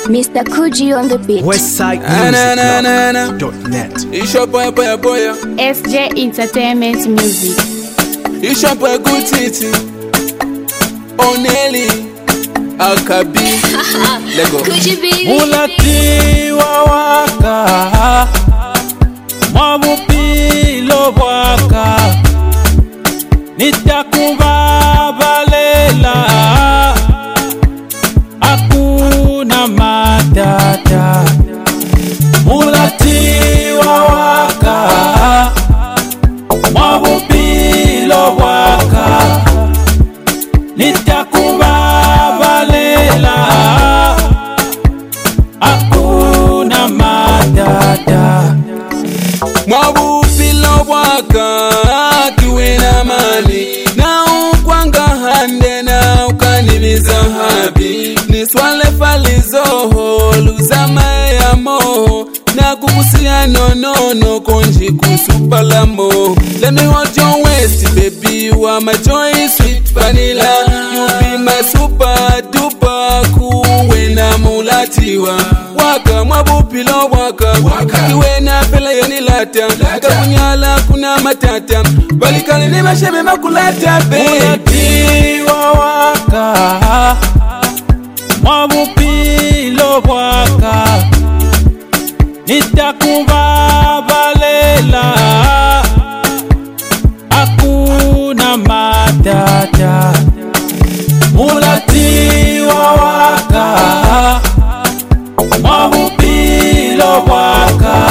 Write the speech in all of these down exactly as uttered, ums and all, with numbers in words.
Mister Kuji on the beat. Westside Music dot net. It's your boy, boy, boy. S J Entertainment Music. It's your boy, good titi. Oneli, Akabi. Lego. Kuji baby. Mulati wa waka, mabupilo waka, nitakubabalela, hakuna matata. Mulati wa waka, mabupilo waka, nitakubabalela, hakuna matata. Mwabupilo waka kiwe na mali na ukwanga hande na ukanimiza habi niswale falizoho luzama ya moho na kukusia nonono konji kusupalamo. Let me hold your waist baby, you are my joy sweet vanilla, you be my super duper kuwe na mulatiwa waka. Mwabupilo waka kiwe na pela yoni lata kakunyala kuna matata balikali ni mashebe makulata baby. Mulati wa waka, mwabupilo waka, nitakubabalela, hakuna matata. Mulati wa waka, mwabupilo waka,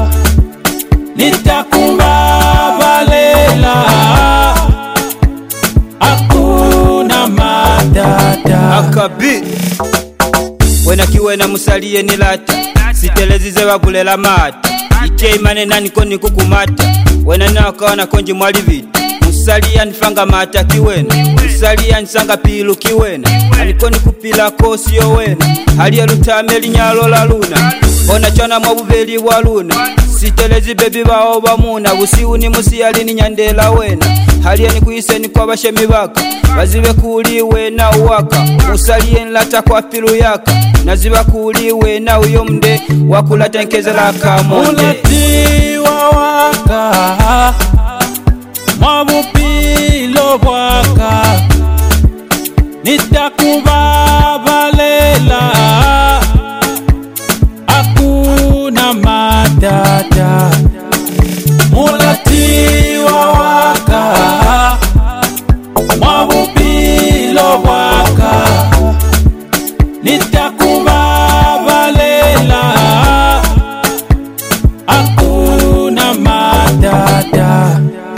nitakubabalela, hakuna matata. Akabi wena kiwena musalie nilata sitelezize babulela mata ike imane nani koni kukumata wena nakawana konji mwali vita musalia nifanga mata kiwena musalia nisanga pilu kiwena anikoni kupila kosi yo wena haliye lutame linyalo la luna ona chana mwabuveli wa luna sitelezi bebi bao bamuna busiu ni musiyali ni nyandela wena haliye ni kuiseni kwa bashemi baka bazibe kuliwe na uwaka musalie nlata kwa pilu yaka naziba kuliwe na uyo mde wakulata nkezela kamonde. Mulati wa waka, mwabupilo waka, nitakubabalela, hakuna matata. Mulati wa waka, mwabupilo waka, nitakubabalela, hakuna matata.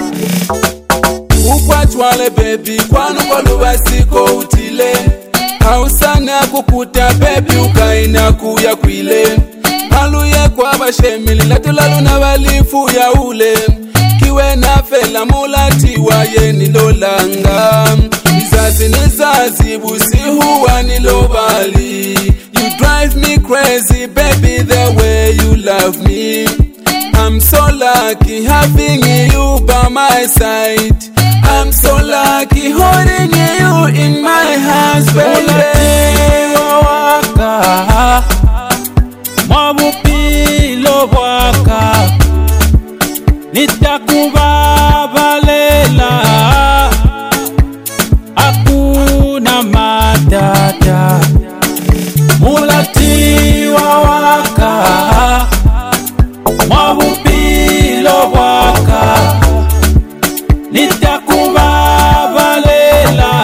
Ukwatwale baby kwanu kwa lubasiko utile hausana kukuta baby ukaina kuya kwile haluye kwa bashemili latulalu balifu ya ule kiwe na fela mulati wa yeni lolanga izazi nizazi busihuwa nilobali. You drive me crazy baby the way you love me. I'm so lucky having you by my side. I'm so lucky holding you in my hands baby. Mulati wa waka, mwabupilo waka, nitakubabalela, hakuna matata. Mulati wa waka, mwabupilo waka, nitakubabalela,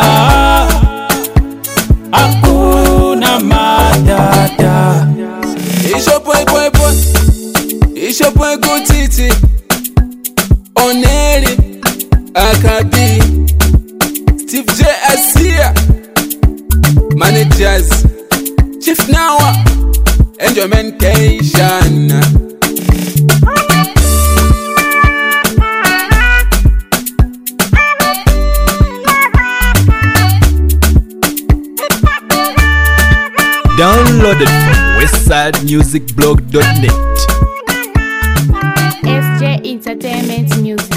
hakuna matata. It's your boy, boy, boy. It's your boy, good titi. Oneli, Akabi, Steve J. Asia, managers, Chief Nawa, Enjoymentation. Downloaded from westside music blog dot net. S J Entertainment Music.